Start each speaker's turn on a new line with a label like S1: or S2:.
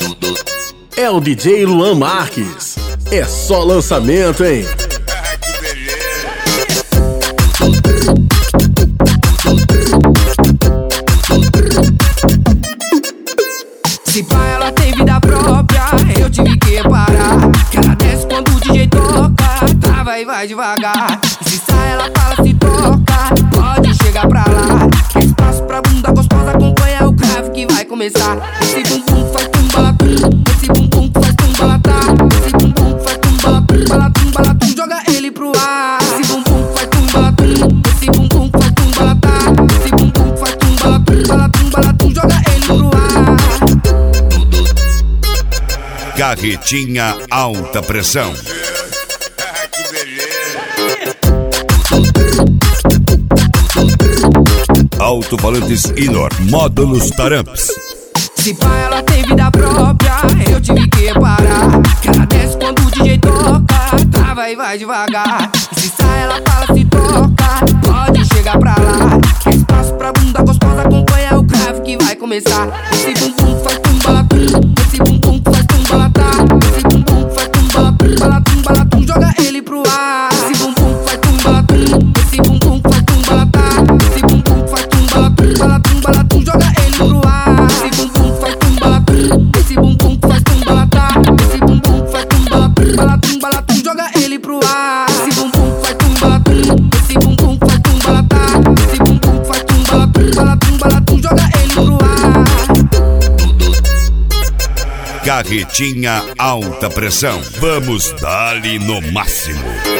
S1: É o DJ Luan Marques. É só lançamento, hein?
S2: Que beleza!
S3: Se pá, ela tem vida própria, eu tive que parar. Que ela desce quando o DJ toca, trava e vai devagar. E se sai, ela fala, se toca, pode chegar pra lá. Quer espaço pra bunda gostosa, acompanha o grave que vai começar. Esse bumbum faz tum-balatum, esse bumbum faz tum-balatá. Esse bumbum faz tum-balatum, balatum, balatum, joga ele pro ar. Esse bumbum faz tum-balatum, esse bumbum faz tum-balatá. Esse bumbum faz tum-balatum, balatum, balatum, joga ele pro ar.
S2: Carretinha alta pressão. Que beleza! Alto-falantes Inor, módulos Taramps.
S3: Se pá, ela tem vida própria, eu tive que parar. Que ela desce quando o DJ toca, trava e vai devagar. E se sai, ela fala, se toca, pode chegar pra lá. Quer espaço pra bunda gostosa, acompanha o grave que vai começar. Esse bumbum faz tum-balatum, esse bumbum faz tum-balatá. Esse bumbum faz tum-balatum, balatum, balatum, joga ele pro ar. Esse bumbum faz tum-balatum, esse bumbum faz tum-balatá. Esse bumbum faz tum-balatum, balatum, balatum, joga ele pro ar. Esse bumbum faz tum-balatum, esse bumbum faz tum-balatá. Esse bumbum faz tum-balatum, balatum, balatum, joga ele pro ar. Esse bumbum faz tum-balatum, esse bumbum faz tum-balatá. Esse bumbum faz tum-balatum, balatum, balatum, joga ele pro ar.
S2: Carretinha alta pressão. Vamos dar-lhe no máximo.